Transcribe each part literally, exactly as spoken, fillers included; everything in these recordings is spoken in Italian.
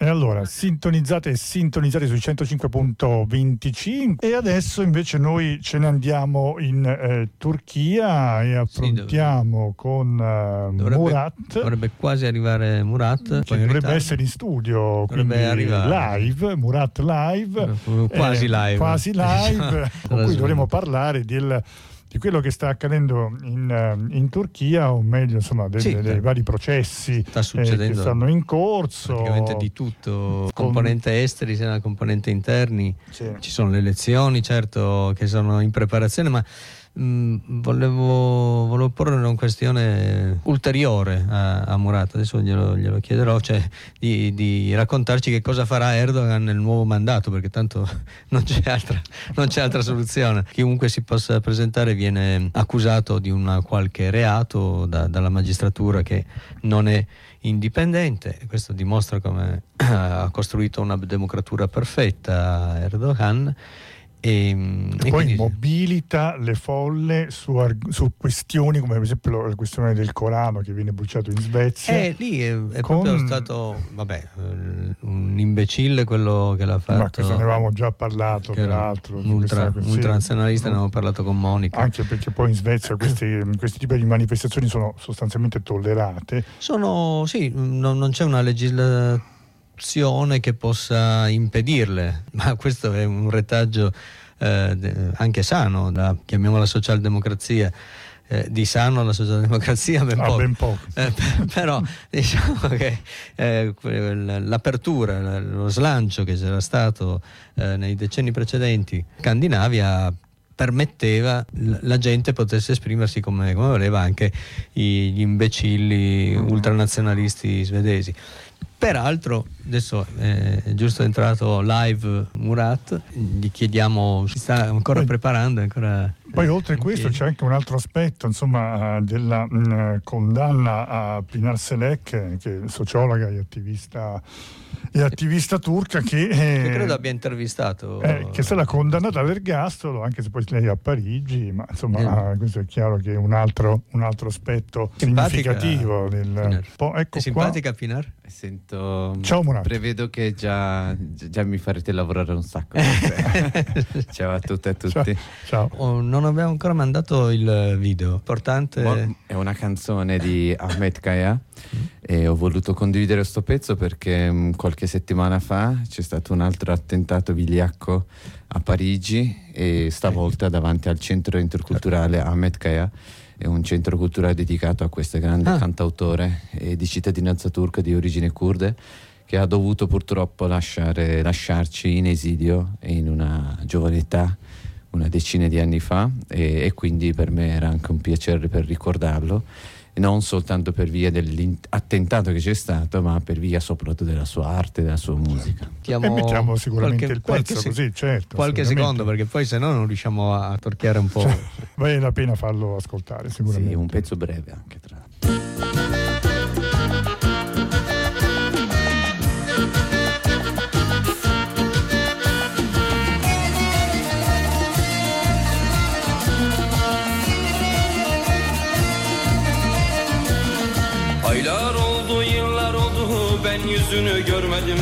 allora sintonizzate e sintonizzate sui centocinque virgola venticinque e adesso invece noi ce ne andiamo in eh, Turchia e affrontiamo sì, con uh, dovrebbe, Murat. Dovrebbe quasi arrivare Murat. Che dovrebbe essere in studio, quindi live, Murat live. Quasi eh, live. Quasi live, con cui dovremo parlare del di quello che sta accadendo in, in Turchia, o meglio insomma dei, sì, dei vari processi sta succedendo, eh, che stanno in corso, praticamente di tutto, con... componente esteri sia la componente interni, sì. Ci sono le elezioni certo che sono in preparazione, ma mh, volevo, volevo porre una questione ulteriore a, a Murat, adesso glielo, glielo chiederò, cioè di, di raccontarci che cosa farà Erdogan nel nuovo mandato, perché tanto non c'è altra, non c'è altra soluzione. Chiunque si possa presentare viene accusato di un qualche reato da, dalla magistratura che non è indipendente. Questo dimostra come ha costruito una democratura perfetta Erdogan. E, e, e poi quindi... mobilita le folle su, su questioni come per esempio la questione del Corano che viene bruciato in Svezia. Eh, lì è, è con... proprio stato vabbè, un imbecille quello che l'ha fatto. Ma questo ne avevamo già parlato, peraltro. Un ultra, ultranazionalista, ne avevamo parlato con Monica. Anche perché poi in Svezia questi, questi tipi di manifestazioni sono sostanzialmente tollerate. Sono, sì, non, non c'è una legislazione che possa impedirle, ma questo è un retaggio eh, anche sano, da, chiamiamola socialdemocrazia, eh, di sano la socialdemocrazia ben ah, poco, ben poco. Eh, però diciamo che eh, l'apertura, lo slancio che c'era stato eh, nei decenni precedenti, Scandinavia permetteva la gente potesse esprimersi come, come voleva, anche gli imbecilli ultranazionalisti svedesi. Peraltro, adesso è giusto entrato live Murat, gli chiediamo, si sta ancora poi, preparando, ancora... Poi oltre a questo c'è anche un altro aspetto, insomma, della mh, condanna a Pinar Selek, che è sociologa e attivista e attivista turca che, eh, che credo abbia intervistato eh, che è stata condannata all'ergastolo, anche se poi lei è a Parigi, ma insomma eh. questo è chiaro che è un altro, un altro aspetto simpatica, significativo del, po', ecco è simpatica qua. Pinar? Sento, ciao Murat, prevedo che già, già mi farete lavorare un sacco. Ciao a tutte e a tutti. Ciao, ciao. Oh, non abbiamo ancora mandato il video importante. Mo- è una canzone di Ahmet Kaya mm. e ho voluto condividere questo pezzo perché mh, qualche settimana fa c'è stato un altro attentato vigliacco a Parigi e stavolta davanti al centro interculturale Ahmet Kaya. È un centro culturale dedicato a questo grande ah. cantautore e di cittadinanza turca di origine kurde, che ha dovuto purtroppo lasciare, lasciarci in esilio in una giovane età, una decina di anni fa, e, e quindi per me era anche un piacere per ricordarlo, non soltanto per via dell'attentato che c'è stato, ma per via soprattutto della sua arte, della sua musica. Mettiamo e mettiamo sicuramente qualche, il pezzo qualche, così, certo. Qualche secondo, perché poi se no non riusciamo a torchiare un po'. Cioè, vale la pena farlo ascoltare sicuramente. Sì, un pezzo breve anche tra l'altro. Aylar oldu, yıllar oldu, ben yüzünü görmedim.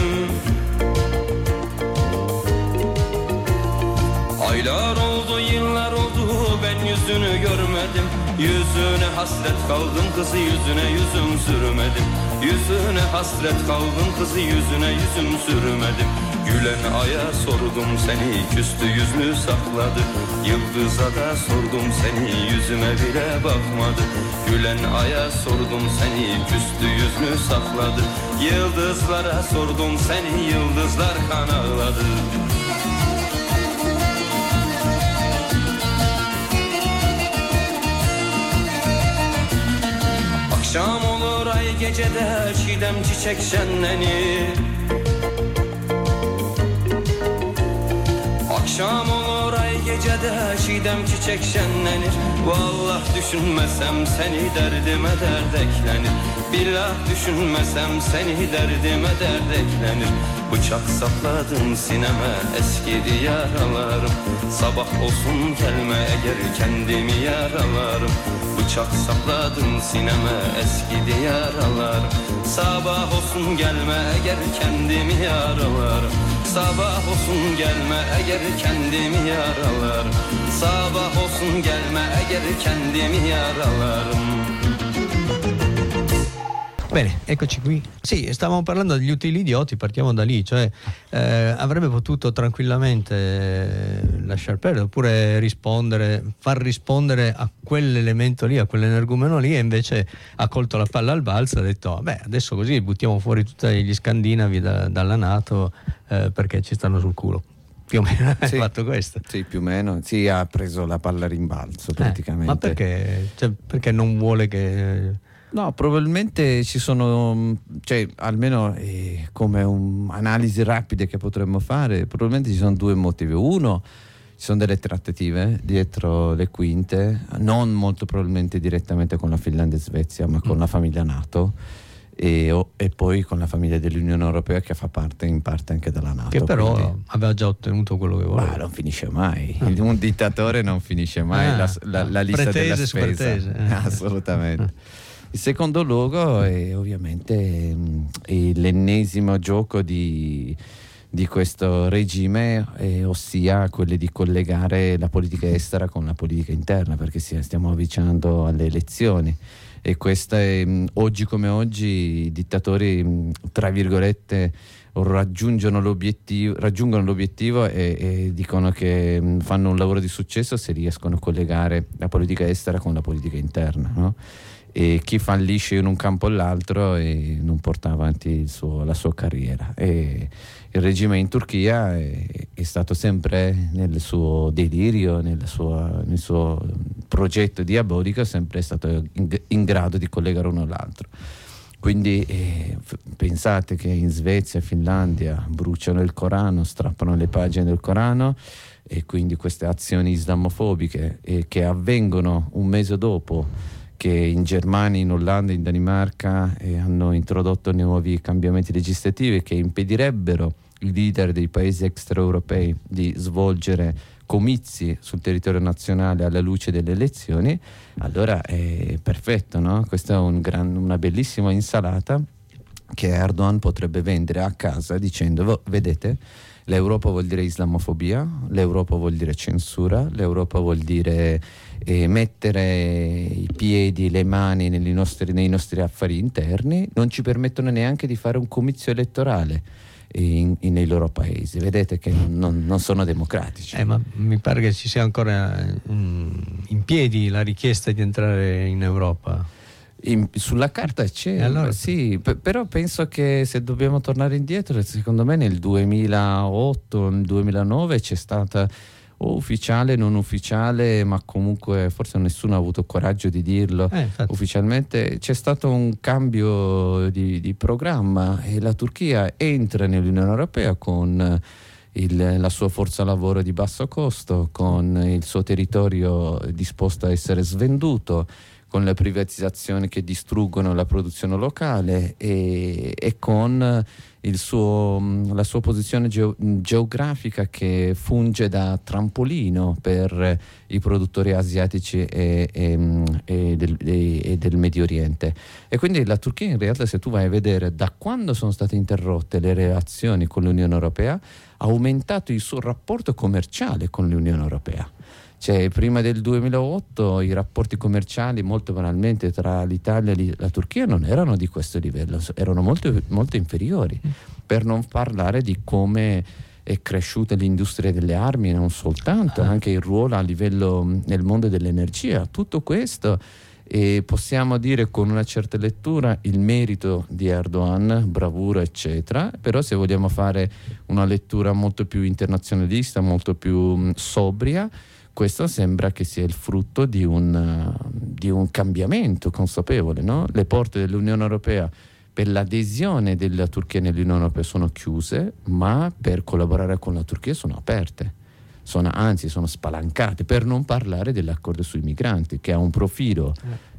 Aylar oldu, yıllar oldu, ben yüzünü görmedim. Yüzüne hasret kaldım, kızı yüzüne yüzüm sürmedim. Yüzüne hasret kaldım, kızı yüzüne yüzüm sürmedim. Gülen aya sordum seni, küstü yüzünü sakladı. Yıldıza da sordum seni, yüzüme bile bakmadı. Gülen aya sordum seni, küstü yüzünü sakladı. Yıldızlara sordum seni, yıldızlar kan ağladı. Akşam olur ay gecede, çiğdem çiçek şenlenir. Akşam olur ay gecede, çiğdem çiçek şenlenir. Vallah düşünmesem seni derdime dert eklenir. Billah düşünmesem seni derdime dert eklenir. Bıçak sapladım sineme, eskidi yaralarım. Sabah olsun gelme eğer kendimi yaralarım. bıçak sapladın sineme eskidi yaralar. Sabah olsun gelme eğer kendimi yaralar. Sabah olsun gelme eğer kendimi yaralar. Sabah olsun gelme eğer kendimi yaralarım. Bene, eccoci qui. Sì, stavamo parlando degli utili idioti, partiamo da lì, cioè eh, avrebbe potuto tranquillamente eh, lasciar perdere oppure rispondere, far rispondere a quell'elemento lì, a quell'energumeno lì, e invece ha colto la palla al balzo e ha detto beh, adesso così buttiamo fuori tutti gli scandinavi da, dalla NATO eh, perché ci stanno sul culo. Più o meno ha sì, fatto questo. Sì, più o meno. Sì, ha preso la palla a rimbalzo praticamente. Eh, ma perché? Cioè, perché non vuole che... No, probabilmente ci sono, cioè almeno eh, come un'analisi rapida che potremmo fare, probabilmente ci sono due motivi. Uno, ci sono delle trattative dietro le quinte, non molto probabilmente direttamente con la Finlandia e Svezia, ma con mm. la famiglia NATO e, o, e poi con la famiglia dell'Unione Europea che fa parte in parte anche della NATO. Che però quindi... aveva già ottenuto quello che voleva. Ma non finisce mai, ah. un dittatore non finisce mai ah, la, la, la lista pretese della spesa. Pretese. Eh. Assolutamente. Il secondo luogo è ovviamente è l'ennesimo gioco di, di questo regime, eh, ossia quello di collegare la politica estera con la politica interna, perché stiamo avvicinando alle elezioni e questa è, oggi come oggi i dittatori tra virgolette raggiungono l'obiettivo, raggiungono l'obiettivo e, e dicono che fanno un lavoro di successo se riescono a collegare la politica estera con la politica interna, no? E chi fallisce in un campo o l'altro e non porta avanti il suo, la sua carriera. E il regime in Turchia è, è stato sempre nel suo delirio, nel suo, nel suo progetto diabolico, è sempre stato in, in grado di collegare uno all'altro. Quindi eh, f- pensate che in Svezia e Finlandia bruciano il Corano, strappano le pagine del Corano, e quindi queste azioni islamofobiche eh, che avvengono un mese dopo che in Germania, in Olanda, in Danimarca eh, hanno introdotto nuovi cambiamenti legislativi che impedirebbero i leader dei paesi extraeuropei di svolgere comizi sul territorio nazionale alla luce delle elezioni, allora è perfetto, no? Questa è un gran, una bellissima insalata che Erdogan potrebbe vendere a casa dicendo vedete, l'Europa vuol dire islamofobia, l'Europa vuol dire censura, l'Europa vuol dire eh, mettere i piedi, le mani nei nostri, nei nostri affari interni, non ci permettono neanche di fare un comizio elettorale in, in, nei loro paesi. Vedete che non, non sono democratici. Eh, ma mi pare che ci sia ancora um, in piedi la richiesta di entrare in Europa. In, sulla carta c'è, allora, sì, p- però penso che se dobbiamo tornare indietro, secondo me nel duemilaotto, nel duemilanove c'è stata o ufficiale, non ufficiale, ma comunque forse nessuno ha avuto coraggio di dirlo eh, ufficialmente, c'è stato un cambio di, di programma e la Turchia entra nell'Unione Europea con il, la sua forza lavoro di basso costo, con il suo territorio disposto a essere svenduto, con le privatizzazioni che distruggono la produzione locale e, e con il suo, la sua posizione geo, geografica che funge da trampolino per i produttori asiatici e, e, e, del, e, e del Medio Oriente. E quindi la Turchia in realtà, se tu vai a vedere da quando sono state interrotte le relazioni con l'Unione Europea, ha aumentato il suo rapporto commerciale con l'Unione Europea. Cioè, prima del duemilaotto i rapporti commerciali molto banalmente tra l'Italia e la Turchia non erano di questo livello, erano molto, molto inferiori, per non parlare di come è cresciuta l'industria delle armi, non soltanto, anche il ruolo a livello nel mondo dell'energia. Tutto questo, e possiamo dire con una certa lettura, il merito di Erdogan, bravura eccetera, però se vogliamo fare una lettura molto più internazionalista, molto più sobria, questo sembra che sia il frutto di un, di un cambiamento consapevole, no? Le porte dell'Unione Europea per l'adesione della Turchia nell'Unione Europea sono chiuse, ma per collaborare con la Turchia sono aperte, sono, anzi sono spalancate, per non parlare dell'accordo sui migranti, che ha un profilo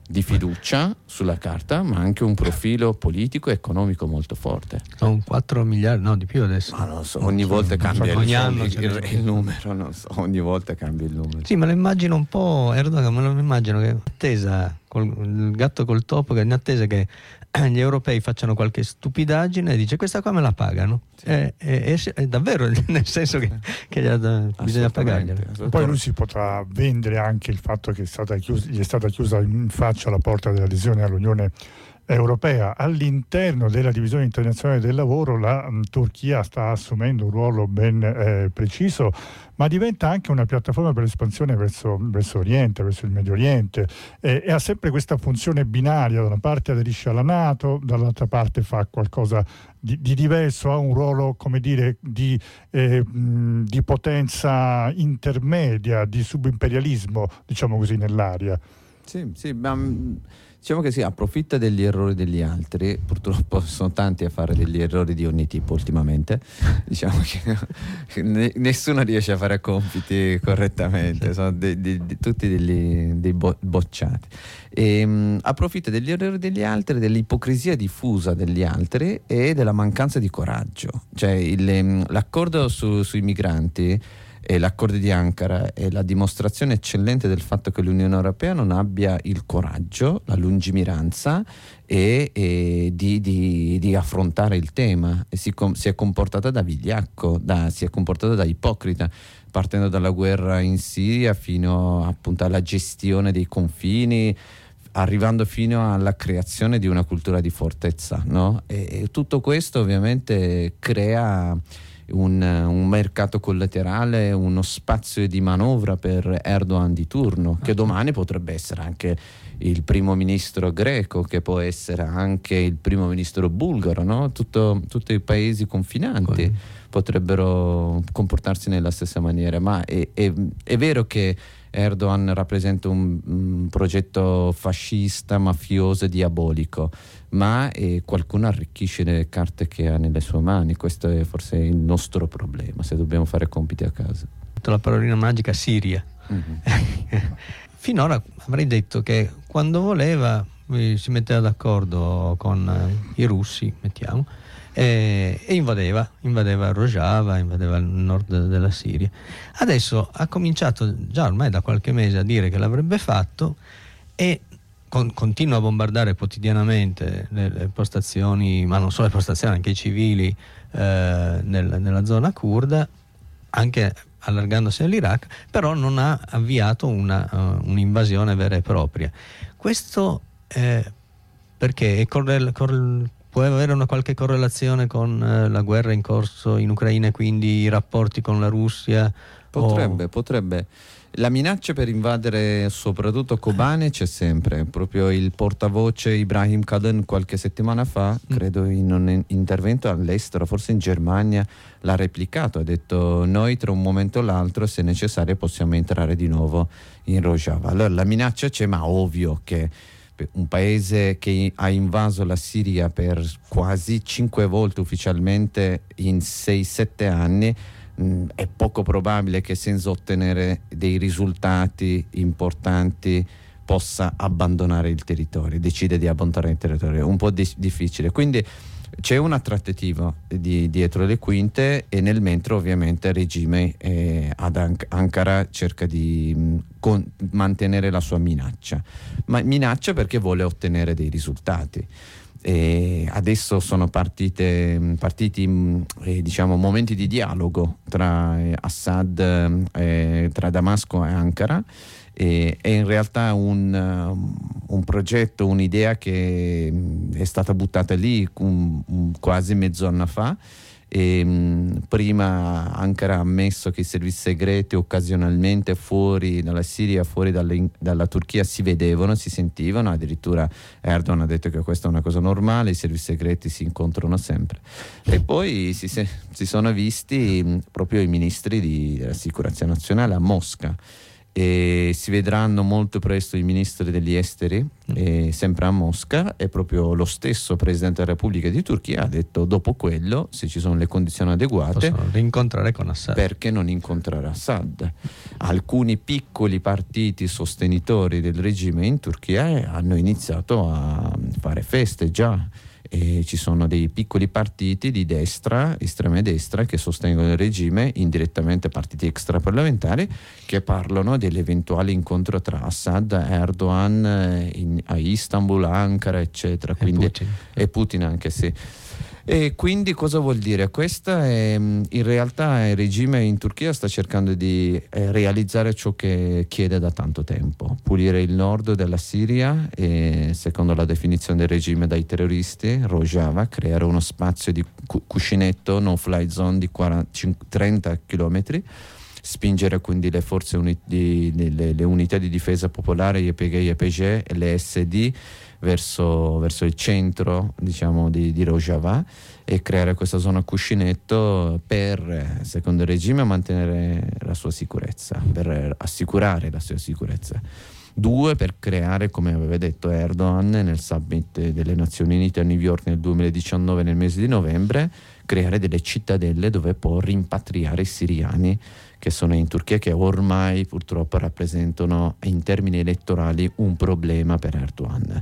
di fiducia sulla carta, ma anche un profilo politico e economico molto forte. Sono quattro miliardi, no di più adesso. Ma non so, ogni volta cambia ogni il, anno il, il, il numero, non so, ogni volta cambia il numero. Sì, me lo immagino un po', Erdogan, me lo immagino che in attesa, col, il gatto col topo, che in attesa che gli europei facciano qualche stupidaggine e dice questa qua me la pagano. Sì. È, è, è, è davvero nel senso che, che bisogna pagargliela. Poi lui si potrà vendere anche il fatto che è stata chiusa, gli è stata chiusa in faccia la porta dell'adesione all'Unione Europea. All'interno della divisione internazionale del lavoro la mh, Turchia sta assumendo un ruolo ben eh, preciso, ma diventa anche una piattaforma per l'espansione verso, verso Oriente, verso il Medio Oriente, eh, e ha sempre questa funzione binaria: da una parte aderisce alla NATO, dall'altra parte fa qualcosa di, di diverso, ha un ruolo, come dire, di, eh, mh, di potenza intermedia, di subimperialismo, diciamo così, nell'area. Sì, sì, ma diciamo che si approfitta degli errori degli altri. Purtroppo sono tanti a fare degli errori di ogni tipo ultimamente. Diciamo che nessuno riesce a fare compiti correttamente, sono de, de, de, tutti degli, dei bo, bocciati. E, um, approfitta degli errori degli altri, dell'ipocrisia diffusa degli altri e della mancanza di coraggio. Cioè il, l'accordo su, sui migranti e l'accordo di Ankara è la dimostrazione eccellente del fatto che l'Unione Europea non abbia il coraggio, la lungimiranza e, e di, di, di affrontare il tema, e si, com, si è comportata da vigliacco, da, si è comportata da ipocrita, partendo dalla guerra in Siria fino appunto alla gestione dei confini, arrivando fino alla creazione di una cultura di fortezza, no? E, e tutto questo ovviamente crea Un, un mercato collaterale, uno spazio di manovra per Erdogan di turno, che domani potrebbe essere anche il primo ministro greco, che può essere anche il primo ministro bulgaro, no? Tutto, tutti i paesi confinanti potrebbero comportarsi nella stessa maniera, ma è, è, è vero che Erdogan rappresenta un, un progetto fascista, mafioso e diabolico, ma eh, qualcuno arricchisce le carte che ha nelle sue mani. Questo è forse il nostro problema, se dobbiamo fare compiti a casa. La parolina magica Siria. Mm-hmm. Finora avrei detto che quando voleva si metteva d'accordo con i russi, mettiamo, e, e invadeva, invadeva Rojava, invadeva il nord della Siria. Adesso ha cominciato già ormai da qualche mese a dire che l'avrebbe fatto e con, continua a bombardare quotidianamente le, le postazioni, ma non solo le postazioni, anche i civili eh, nel, nella zona curda, anche allargandosi all'Iraq, però non ha avviato una, uh, un'invasione vera e propria. Questo eh, perché è correl- correl- può avere una qualche correlazione con uh, la guerra in corso in Ucraina e quindi i rapporti con la Russia? Potrebbe, o... potrebbe. La minaccia per invadere soprattutto Kobane c'è sempre. Proprio il portavoce Ibrahim Kalin qualche settimana fa, credo in un intervento all'estero, forse in Germania, l'ha replicato, ha detto: noi tra un momento o l'altro, se necessario, possiamo entrare di nuovo in Rojava. Allora la minaccia c'è, ma ovvio che un paese che ha invaso la Siria per quasi cinque volte ufficialmente in sei sette anni, è poco probabile che senza ottenere dei risultati importanti possa abbandonare il territorio, decide di abbandonare il territorio, è un po' di- difficile, quindi c'è una trattativa di, dietro le quinte, e nel mentre ovviamente il regime eh, ad An- Ankara cerca di mh, con- mantenere la sua minaccia, ma minaccia perché vuole ottenere dei risultati. E adesso sono partite, partiti eh, diciamo momenti di dialogo tra eh, Assad, eh, tra Damasco e Ankara, e è in realtà un, um, un progetto, un'idea che mh, è stata buttata lì un, un, quasi mezzo anno fa. E, mh, prima Ankara ha ammesso che i servizi segreti occasionalmente fuori dalla Siria, fuori dalle, dalla Turchia si vedevano, si sentivano, addirittura Erdogan ha detto che questa è una cosa normale, i servizi segreti si incontrano sempre, e poi si, si sono visti mh, proprio i ministri di, della sicurezza nazionale a Mosca, e si vedranno molto presto i ministri degli esteri, e sempre a Mosca, e proprio lo stesso Presidente della Repubblica di Turchia ha detto dopo quello, se ci sono le condizioni adeguate, possono rincontrare con Assad. Perché non incontrare Assad? Alcuni piccoli partiti sostenitori del regime in Turchia hanno iniziato a fare feste già. E ci sono dei piccoli partiti di destra, estrema destra, che sostengono il regime, indirettamente partiti extraparlamentari, che parlano dell'eventuale incontro tra Assad e Erdogan in, a Istanbul, Ankara, eccetera. Quindi, e Putin. E Putin anche sì. E quindi cosa vuol dire? Questa è, in realtà il regime in Turchia sta cercando di eh, realizzare ciò che chiede da tanto tempo: pulire il nord della Siria e, secondo la definizione del regime, dai terroristi, Rojava, creare uno spazio di cu- cuscinetto no fly zone di quaranta, trenta chilometri, spingere quindi le forze uni- di, le, le unità di difesa popolare, Y P G, Y P G e le S D verso, verso il centro, diciamo, di, di Rojava, e creare questa zona cuscinetto per, secondo il regime, mantenere la sua sicurezza, per assicurare la sua sicurezza. Due, per creare, come aveva detto Erdogan nel summit delle Nazioni Unite a New York nel duemiladiciannove, nel mese di novembre, creare delle cittadelle dove può rimpatriare i siriani che sono in Turchia, che ormai purtroppo rappresentano in termini elettorali un problema per Erdogan.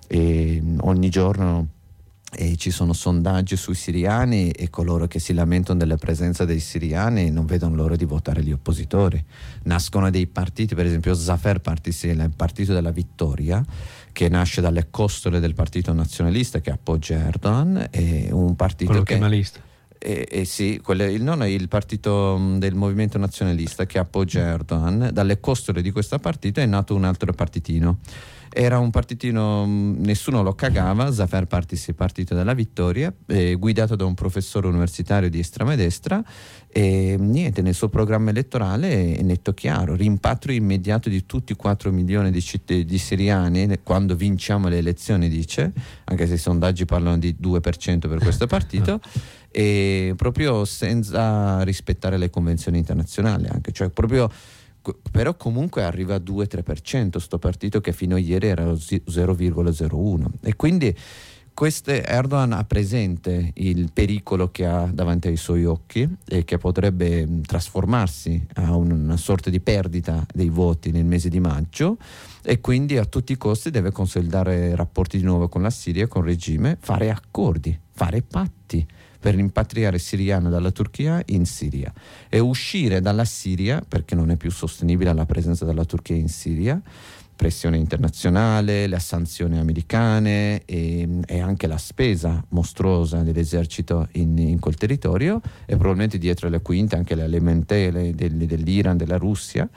E ogni giorno e ci sono sondaggi sui siriani, e coloro che si lamentano della presenza dei siriani non vedono l'ora di votare gli oppositori. Nascono dei partiti, per esempio Zafer Partisi, il partito della vittoria, che nasce dalle costole del partito nazionalista che appoggia Erdogan, e un partito quello che kemalista. Eh, eh sì, quello, il, non è il partito mh, del movimento nazionalista che appoggia Erdogan. Dalle costole di questo partito è nato un altro partitino. Era un partitino, mh, nessuno lo cagava, Zafer Partisi, partito della vittoria, eh, guidato da un professore universitario di estrema destra, e niente, nel suo programma elettorale è netto chiaro: rimpatrio immediato di tutti i quattro milioni di, citt- di siriani quando vinciamo le elezioni, dice, anche se i sondaggi parlano di due per cento per questo partito, e proprio senza rispettare le convenzioni internazionali, anche, cioè proprio, però comunque arriva a due tre per cento sto partito, che fino a ieri era zero virgola zero uno, e quindi queste, Erdogan ha presente il pericolo che ha davanti ai suoi occhi, e che potrebbe trasformarsi a una sorta di perdita dei voti nel mese di maggio, e quindi a tutti i costi deve consolidare rapporti di nuovo con la Siria, con il regime, fare accordi, fare patti per rimpatriare siriani dalla Turchia in Siria e uscire dalla Siria, perché non è più sostenibile la presenza della Turchia in Siria, pressione internazionale, le sanzioni americane e, e anche la spesa mostruosa dell'esercito in, in quel territorio, e probabilmente dietro le quinte anche le lamentele del, dell'Iran, della Russia.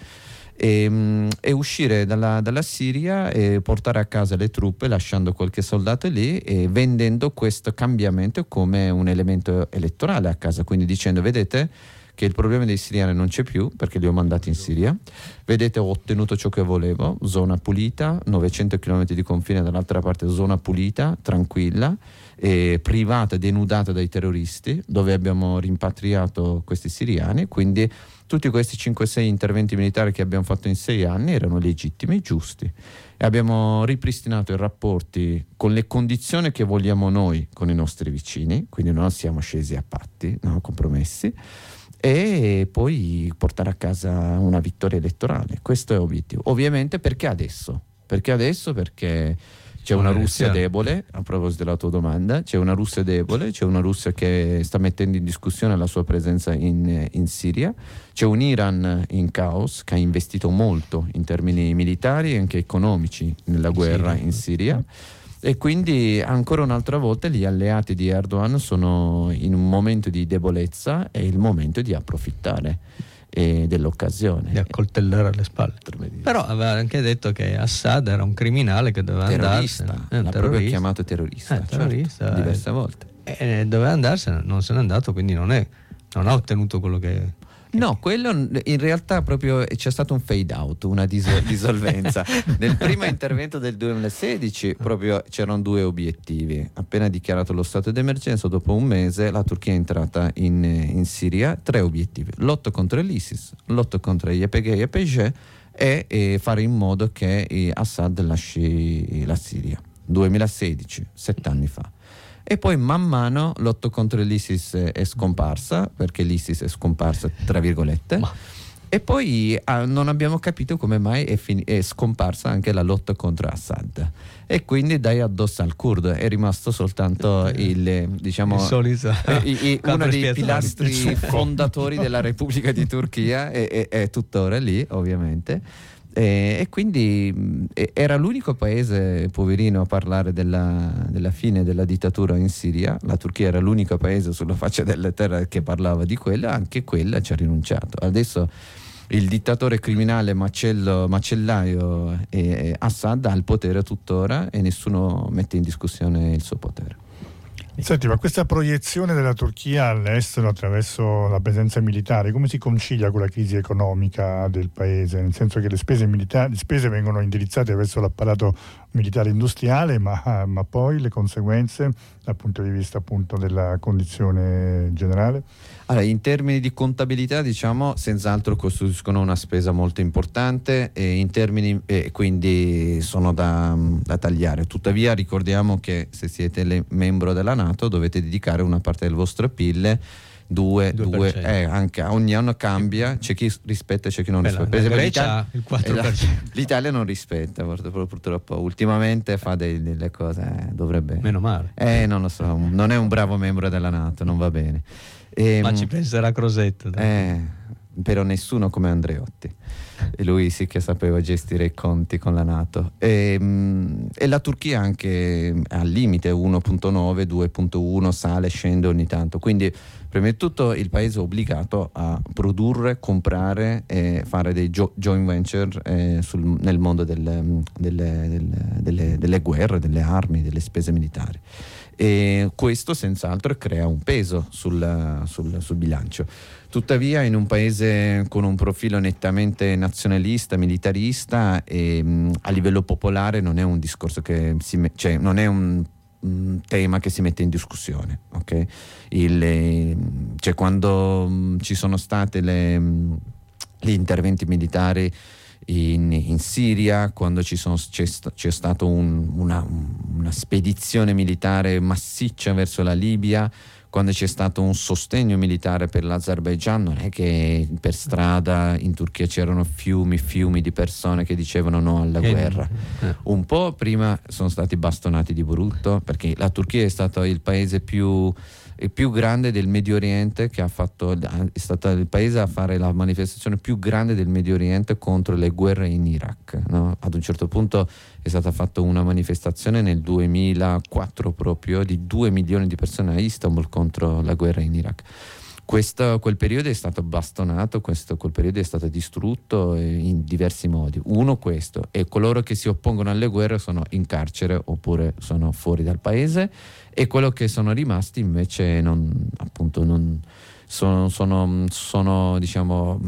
E, e uscire dalla, dalla Siria e portare a casa le truppe, lasciando qualche soldato lì, e vendendo questo cambiamento come un elemento elettorale a casa, quindi dicendo: vedete che il problema dei siriani non c'è più perché li ho mandati in Siria, vedete, ho ottenuto ciò che volevo, zona pulita, novecento chilometri di confine dall'altra parte, zona pulita, tranquilla, e privata, denudata dai terroristi, dove abbiamo rimpatriato questi siriani. Quindi tutti questi cinque sei interventi militari che abbiamo fatto in sei anni erano legittimi e giusti, e abbiamo ripristinato i rapporti con le condizioni che vogliamo noi con i nostri vicini, quindi non siamo scesi a patti, no, compromessi, e poi portare a casa una vittoria elettorale. Questo è l'obiettivo. Ovviamente perché adesso? Perché adesso? Perché c'è una Russia debole, a proposito della tua domanda, c'è una Russia debole, c'è una Russia che sta mettendo in discussione la sua presenza in, in Siria, c'è un Iran in caos che ha investito molto in termini militari e anche economici nella guerra in Siria, e quindi ancora un'altra volta gli alleati di Erdogan sono in un momento di debolezza, e il momento di approfittare e dell'occasione, di accoltellare alle spalle. Però aveva anche detto che Assad era un criminale che doveva terrorista, andarsene, l'ha proprio chiamato terrorista, eh, terrorista certo, diverse volte, e doveva andarsene, non se n'è andato, quindi non, è, non ha ottenuto quello che... No, quello in realtà proprio c'è stato un fade out, una dis- dissolvenza. Nel primo intervento del duemilasedici proprio c'erano due obiettivi. Appena dichiarato lo stato d'emergenza, dopo un mese la Turchia è entrata in, in Siria. Tre obiettivi: lotto contro l'ISIS, lotto contro gli Y P G, Y P G e, e fare in modo che eh, Assad lasci la Siria. duemilasedici, sette anni fa. E poi man mano l'otto contro l'ISIS è scomparsa, perché l'ISIS è scomparsa tra virgolette. Ma... E poi ah, non abbiamo capito come mai è, fin- è scomparsa anche la lotta contro Assad. E quindi dai addosso al curdo è rimasto soltanto il, diciamo, il solito, eh, i, i, uno dei pilastri fondatori della Repubblica di Turchia, e, e, è tuttora lì ovviamente. E, e quindi e, era l'unico paese, poverino, a parlare della, della fine della dittatura in Siria. La Turchia era l'unico paese sulla faccia della terra che parlava di quella, anche quella ci ha rinunciato. Adesso il dittatore criminale macello, macellaio eh, Assad ha il potere tuttora e nessuno mette in discussione il suo potere. Senti, ma questa proiezione della Turchia all'estero attraverso la presenza militare, come si concilia con la crisi economica del paese? Nel senso che le spese militari, le spese vengono indirizzate verso l'apparato militare industriale, ma, ma poi le conseguenze dal punto di vista appunto della condizione generale? Allora, in termini di contabilità, diciamo, senz'altro costituiscono una spesa molto importante e in termini e quindi sono da, da tagliare. Tuttavia ricordiamo che se siete le, membro della NATO dovete dedicare una parte del vostro P I L, due, due eh, anche ogni anno cambia, c'è chi rispetta e c'è chi non Beh, rispetta. Per esempio l'Italia, il quattro per cento. L'Italia non rispetta, purtroppo ultimamente fa dei, delle cose, eh, dovrebbe. Meno male. Eh, non lo so, non è un bravo membro della NATO, non va bene. E, ma ci penserà Crosetto. Eh, però nessuno come Andreotti. E lui sì che sapeva gestire i conti con la NATO. E, e la Turchia anche al limite uno virgola nove, due virgola uno, sale, scende ogni tanto. Quindi prima di tutto il paese è obbligato a produrre, comprare e fare dei jo- joint venture eh, sul, nel mondo del, delle, delle, delle, delle guerre, delle armi, delle spese militari. E questo senz'altro crea un peso sul, sul, sul bilancio. Tuttavia in un paese con un profilo nettamente nazionalista, militarista, e, mh, a livello popolare non è un discorso che si me- cioè non è un, un tema che si mette in discussione, ok? Il, eh, cioè quando mh, ci sono state le, mh, gli interventi militari In, in Siria, quando ci sono, c'è, c'è stata un, una, una spedizione militare massiccia verso la Libia, quando c'è stato un sostegno militare per l'Azerbaigian, non è che per strada in Turchia c'erano fiumi fiumi di persone che dicevano no alla guerra. Eh. Un po' prima sono stati bastonati di brutto, perché la Turchia è stato il paese più il più grande del Medio Oriente, che ha fatto, è stato il paese a fare la manifestazione più grande del Medio Oriente contro le guerre in Iraq, no? Ad un certo punto è stata fatta una manifestazione nel duemilaquattro proprio di due milioni di persone a Istanbul contro la guerra in Iraq. Questo, quel periodo è stato bastonato, questo, quel periodo è stato distrutto in diversi modi. Uno questo, e coloro che si oppongono alle guerre sono in carcere oppure sono fuori dal paese, e quello che sono rimasti invece non, appunto non sono, sono, sono diciamo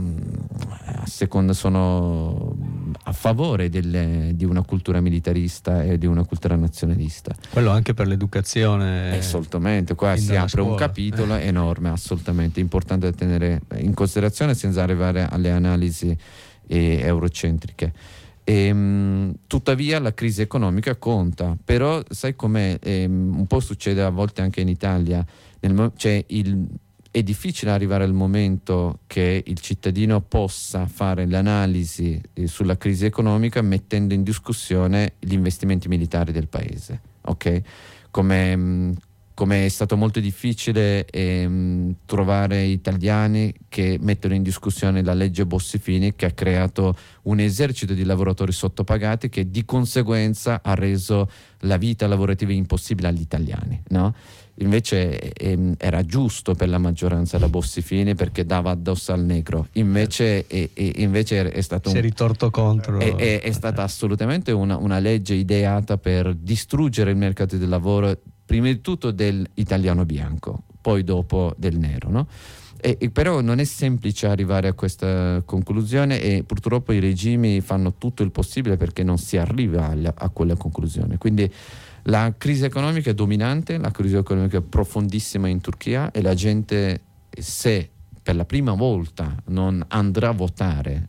a seconda sono a favore delle, di una cultura militarista e di una cultura nazionalista. Quello anche per l'educazione. Assolutamente, qua si apre scuola. Un capitolo eh. enorme, assolutamente importante da tenere in considerazione senza arrivare alle analisi eh, eurocentriche. E, mh, tuttavia la crisi economica conta, però sai com'è, eh, un po' succede a volte anche in Italia, nel, cioè il, è difficile arrivare al momento che il cittadino possa fare l'analisi eh, sulla crisi economica mettendo in discussione gli investimenti militari del paese, ok? Come mh, come è stato molto difficile ehm, trovare italiani che mettono in discussione la legge Bossi-Fini, che ha creato un esercito di lavoratori sottopagati che di conseguenza ha reso la vita lavorativa impossibile agli italiani, no? Invece ehm, era giusto per la maggioranza la Bossi-Fini perché dava addosso al negro, invece, e, e, invece è stato un, si è ritorto contro è, è, è stata assolutamente una, una legge ideata per distruggere il mercato del lavoro, prima di tutto dell'italiano bianco, poi dopo del nero, no? E, e però non è semplice arrivare a questa conclusione, e purtroppo i regimi fanno tutto il possibile perché non si arriva a, a quella conclusione. Quindi la crisi economica è dominante, la crisi economica è profondissima in Turchia, e la gente, se per la prima volta non andrà a votare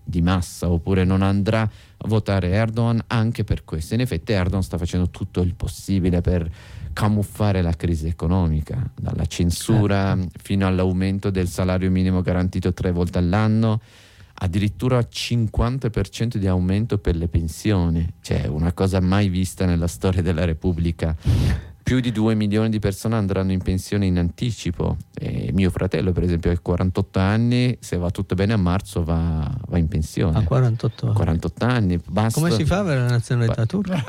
di massa, oppure non andrà a votare Erdogan anche per questo. In effetti Erdogan sta facendo tutto il possibile per camuffare la crisi economica, dalla censura certo. fino all'aumento del salario minimo garantito tre volte all'anno, addirittura cinquanta per cento di aumento per le pensioni, cioè una cosa mai vista nella storia della Repubblica. Più di due milioni di persone andranno in pensione in anticipo. E mio fratello, per esempio, ha quarantotto anni, se va tutto bene a marzo va, va in pensione. A quarantotto anni. quarantotto anni, basta. Come si fa per la nazionalità turca?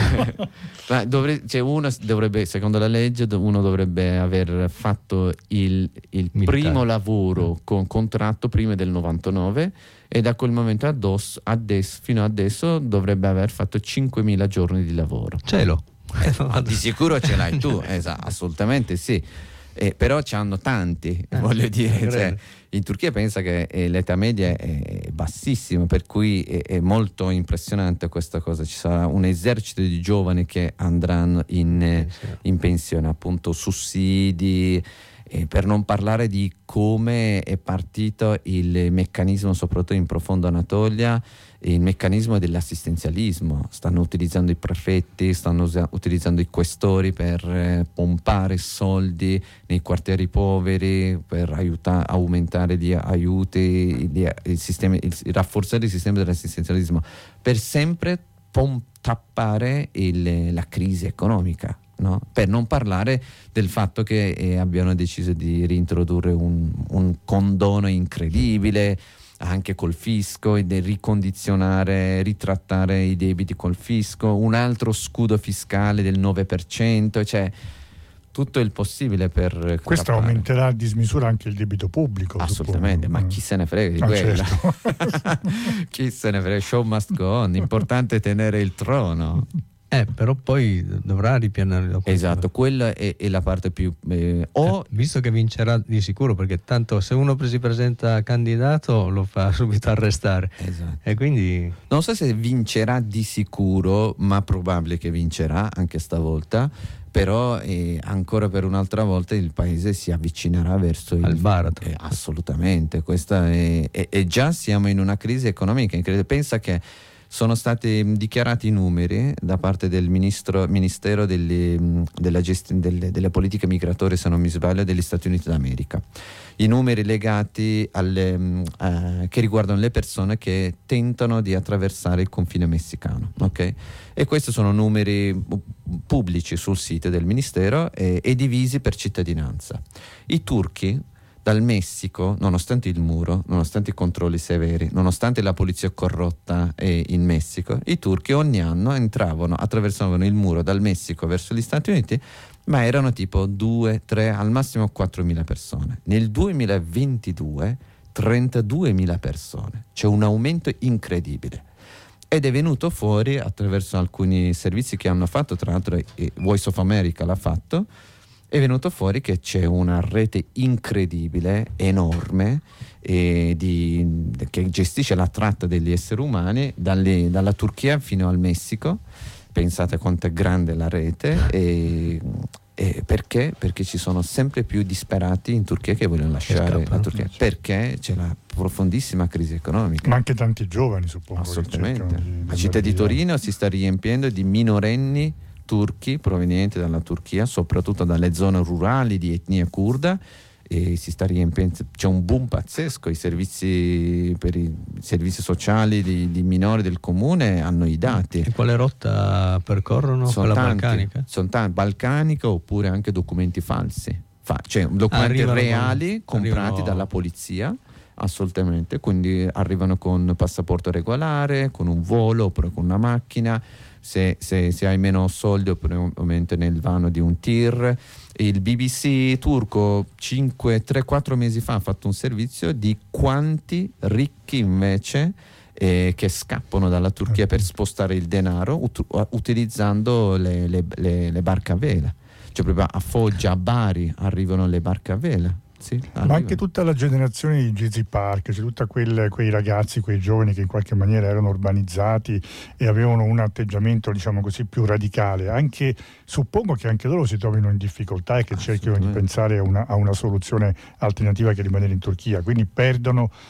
Ma dovre, cioè uno dovrebbe, secondo la legge, uno dovrebbe aver fatto il, il primo lavoro con contratto prima del novantanove e da quel momento adesso, adesso, fino adesso dovrebbe aver fatto cinquemila giorni di lavoro. Cielo. Eh, no, di sicuro ce l'hai tu, esatto, assolutamente sì, eh, però ci hanno tanti, eh, voglio dire, cioè, in Turchia pensa che eh, l'età media è bassissima, per cui è, è molto impressionante questa cosa. Ci sarà un esercito di giovani che andranno in, eh, in pensione, appunto sussidi, eh, per non parlare di come è partito il meccanismo, soprattutto in profonda Anatolia, il meccanismo dell'assistenzialismo. Stanno utilizzando i prefetti, stanno usa- utilizzando i questori per eh, pompare soldi nei quartieri poveri, per aiutare, aumentare gli aiuti, gli, il sistema, il, rafforzare il sistema dell'assistenzialismo, per sempre pom- tappare il, la crisi economica. No? Per non parlare del fatto che eh, abbiano deciso di reintrodurre un, un condono incredibile anche col fisco, e di ricondizionare, ritrattare i debiti col fisco, un altro scudo fiscale del nove per cento, cioè tutto il possibile per questo tappare. Aumenterà a dismisura anche il debito pubblico, assolutamente, suppongo. Ma chi se ne frega di ah, quello certo. Chi se ne frega, show must go on, importante tenere il trono. Eh, però poi dovrà ripianare la esatto, quella è, è la parte più eh, o eh, visto che vincerà di sicuro, perché tanto se uno si presenta candidato lo fa subito arrestare, esatto. E quindi non so se vincerà di sicuro, ma probabile che vincerà anche stavolta. Però eh, ancora per un'altra volta il paese si avvicinerà verso il baratro. Eh, assolutamente, questa è, è, è già siamo in una crisi economica incredibile. Pensa che sono stati dichiarati i numeri da parte del ministro, Ministero delle, della gesti- delle, delle politiche migratorie, se non mi sbaglio, degli Stati Uniti d'America. I numeri legati alle, eh, che riguardano le persone che tentano di attraversare il confine messicano, ok? E questi sono numeri pubblici sul sito del Ministero e, e divisi per cittadinanza. I turchi dal Messico, nonostante il muro, nonostante i controlli severi, nonostante la polizia corrotta in Messico, i turchi ogni anno entravano, attraversavano il muro dal Messico verso gli Stati Uniti, ma erano tipo due, tre, al massimo quattromila persone. Nel duemilaventidue trentaduemila persone, c'è un aumento incredibile. Ed è venuto fuori attraverso alcuni servizi che hanno fatto, tra l'altro Voice of America l'ha fatto, è venuto fuori che c'è una rete incredibile, enorme, eh, di, che gestisce la tratta degli esseri umani dalle, dalla Turchia fino al Messico. Pensate quanto è grande la rete. E, e perché? Perché ci sono sempre più disperati in Turchia che vogliono lasciare la Turchia, perché c'è la profondissima crisi economica. Ma anche tanti giovani, suppongo. Assolutamente. La città di Torino si sta riempiendo di minorenni turchi provenienti dalla Turchia, soprattutto dalle zone rurali di etnia curda, e si sta riempiendo, c'è un boom pazzesco. I servizi per i servizi sociali di, di minori del comune hanno i dati. E quale rotta percorrono? Sono Quella tanti, balcanica? sono tanti, balcanica, oppure anche documenti falsi, Fa, cioè documenti arrivano reali con, comprati arrivano... dalla polizia. Assolutamente, quindi arrivano con passaporto regolare, con un volo oppure con una macchina. Se, se, se hai meno soldi, oppure ovviamente nel vano di un tir. Il B B C turco cinque, tre, quattro mesi fa ha fatto un servizio di quanti ricchi invece eh, che scappano dalla Turchia per spostare il denaro ut- utilizzando le, le, le, le barche a vela. Cioè proprio a Foggia, a Bari arrivano le barche a vela. Sì, ma anche tutta la generazione di Gezi Park, cioè tutti quei ragazzi, quei giovani che in qualche maniera erano urbanizzati e avevano un atteggiamento, diciamo così, più radicale. Anche suppongo che anche loro si trovino in difficoltà e che cerchino di pensare a una, a una soluzione alternativa che rimanere in Turchia, quindi perdono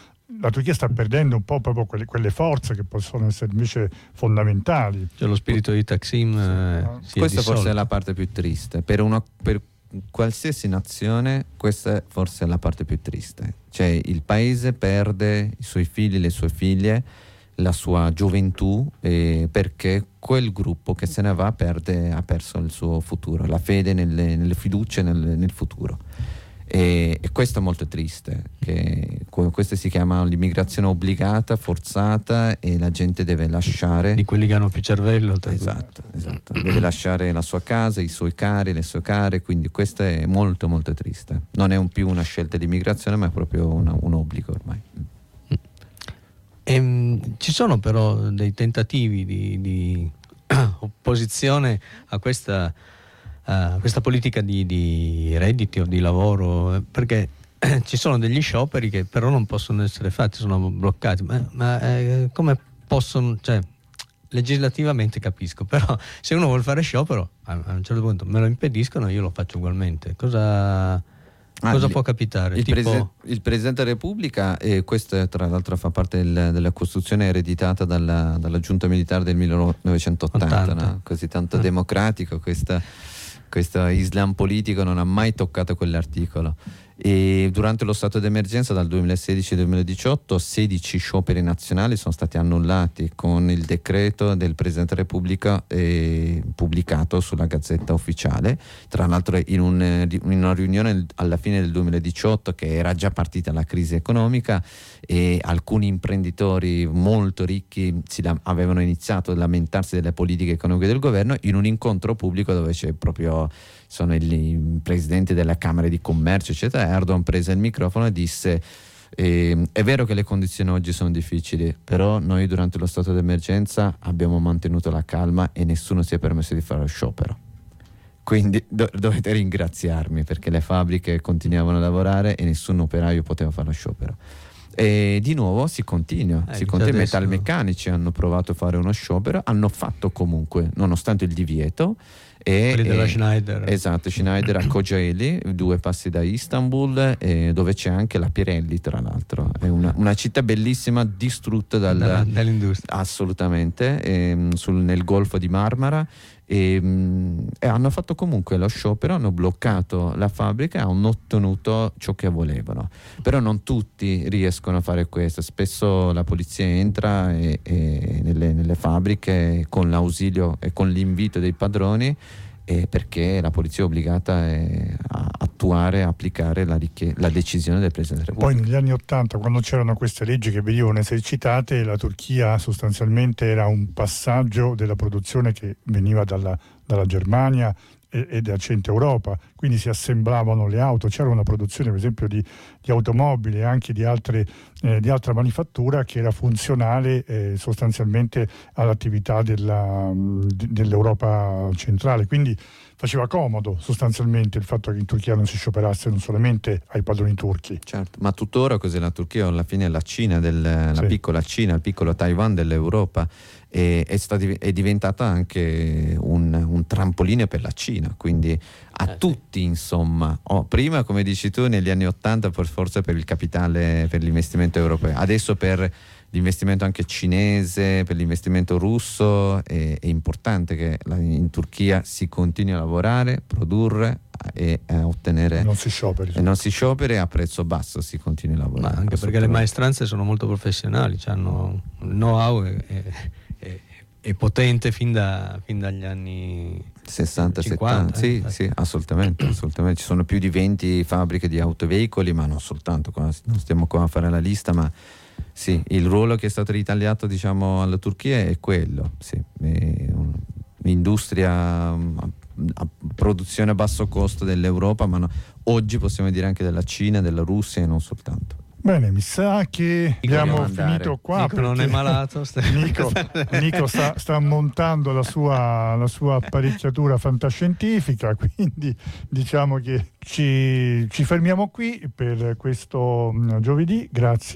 la Turchia sta perdendo un po' proprio quelle, quelle forze che possono essere invece fondamentali. Cioè lo spirito di Taksim eh, si questa è forse è la parte più triste per una per qualsiasi nazione. Questa forse è la parte più triste, cioè il paese perde i suoi figli, le sue figlie, la sua gioventù, eh, perché quel gruppo che se ne va perde, ha perso il suo futuro, la fede nelle, nelle fiducie nel, nel futuro. E, e questo è molto triste, che questo si chiama l'immigrazione obbligata, forzata, e la gente deve lasciare, di quelli che hanno più cervello. esatto, esatto. deve lasciare la sua casa, i suoi cari, le sue care, quindi questo è molto molto triste. Non è un più una scelta di immigrazione, ma è proprio una, un obbligo ormai. E, ci sono però dei tentativi di, di opposizione a questa Uh, questa politica di, di redditi o di lavoro, perché eh, ci sono degli scioperi che però non possono essere fatti, sono bloccati, ma, ma eh, come possono, cioè legislativamente capisco, però se uno vuole fare sciopero a, a un certo punto me lo impediscono, io lo faccio ugualmente. Cosa, ah, cosa il, può capitare? Il, tipo... prese, il Presidente della Repubblica, e questo tra l'altro fa parte del, della Costituzione ereditata dalla, dalla giunta militare del millenovecentottanta, no? Così tanto ah. democratico, questa questo Islam politico non ha mai toccato quell'articolo. E durante lo stato d'emergenza dal duemilasedici al duemiladiciotto sedici scioperi nazionali sono stati annullati con il decreto del Presidente della Repubblica eh, pubblicato sulla Gazzetta Ufficiale, tra l'altro in, un, in una riunione alla fine del duemiladiciotto, che era già partita la crisi economica, e alcuni imprenditori molto ricchi si la, avevano iniziato a lamentarsi delle politiche economiche del governo, in un incontro pubblico dove c'è proprio sono i presidenti della Camera di Commercio eccetera. Erdogan prese il microfono e disse eh, è vero che le condizioni oggi sono difficili, però noi durante lo stato d'emergenza abbiamo mantenuto la calma e nessuno si è permesso di fare lo sciopero, quindi do- dovete ringraziarmi, perché le fabbriche continuavano a lavorare e nessun operaio poteva fare lo sciopero. E di nuovo si continua, eh, si continua. I metalmeccanici hanno provato a fare uno sciopero, hanno fatto comunque nonostante il divieto. E, quelli della e, Schneider. Esatto, Schneider a Kocaeli, due passi da Istanbul, eh, dove c'è anche la Pirelli, tra l'altro. È una, una città bellissima, distrutta dal, da, dall'industria. Assolutamente, ehm, sul, nel Golfo di Marmara. E, mh, e hanno fatto comunque lo sciopero, hanno bloccato la fabbrica e hanno ottenuto ciò che volevano. Però non tutti riescono a fare questo, spesso la polizia entra e, e nelle, nelle fabbriche con l'ausilio e con l'invito dei padroni, e perché la polizia è obbligata a attuare, a applicare la, richie- la decisione del Presidente della Repubblica. Poi negli anni Ottanta, quando c'erano queste leggi che venivano esercitate, la Turchia sostanzialmente era un passaggio della produzione che veniva dalla, dalla Germania e, e da Centro Europa, quindi si assemblavano le auto, c'era una produzione per esempio di, di automobili e anche di, altre, eh, di altra manifattura che era funzionale eh, sostanzialmente all'attività della, di, dell'Europa centrale, quindi faceva comodo sostanzialmente il fatto che in Turchia non si scioperasse non solamente ai padroni turchi. Certo, ma tuttora cos'è la Turchia? Alla fine è la Cina, del, la sì. piccola Cina, il piccolo Taiwan dell'Europa, e è, stata, è diventata anche un, un trampolino per la Cina, quindi a eh, tutti sì. insomma. Oh, prima, come dici tu, negli anni Ottanta forse per il capitale, per l'investimento europeo, adesso per l'investimento anche cinese, per l'investimento russo. È, è importante che in Turchia si continui a lavorare, produrre e a ottenere, non si scioperi, e non si scioperi a prezzo basso, si continui a lavorare. Ma anche perché le maestranze sono molto professionali, hanno il know-how e, e, e potente fin, da, fin dagli anni sessanta cinquanta, settanta, sì, sì, assolutamente, assolutamente. Ci sono più di venti fabbriche di autoveicoli, ma non soltanto, qua, non stiamo qua a fare la lista, ma sì, il ruolo che è stato ritagliato, diciamo, alla Turchia è quello, sì, è un'industria a, a produzione a basso costo dell'Europa, ma no, oggi possiamo dire anche della Cina, della Russia e non soltanto. Bene, mi sa che Nico abbiamo finito qua. Nico non è malato. Nico, Nico sta, sta montando la sua, la sua apparecchiatura fantascientifica, quindi diciamo che ci, ci fermiamo qui per questo giovedì.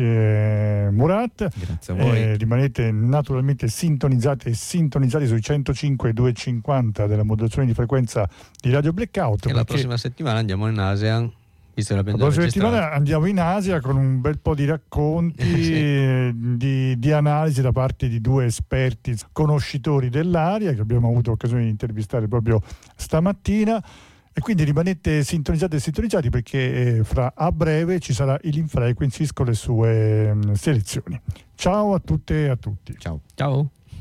Grazie Murat. Grazie a voi. Eh, rimanete naturalmente sintonizzati e sintonizzati sui centocinque e duecentocinquanta della modulazione di frequenza di Radio Blackout. E la prossima settimana andiamo in ASEAN. visto che la prossima settimana andiamo in Asia con un bel po' di racconti, sì. di, di analisi da parte di due esperti conoscitori dell'area che abbiamo avuto occasione di intervistare proprio stamattina. E quindi rimanete sintonizzati e sintonizzati perché fra a breve ci sarà il InFrequencies con le sue selezioni. Ciao a tutte e a tutti. Ciao. Ciao.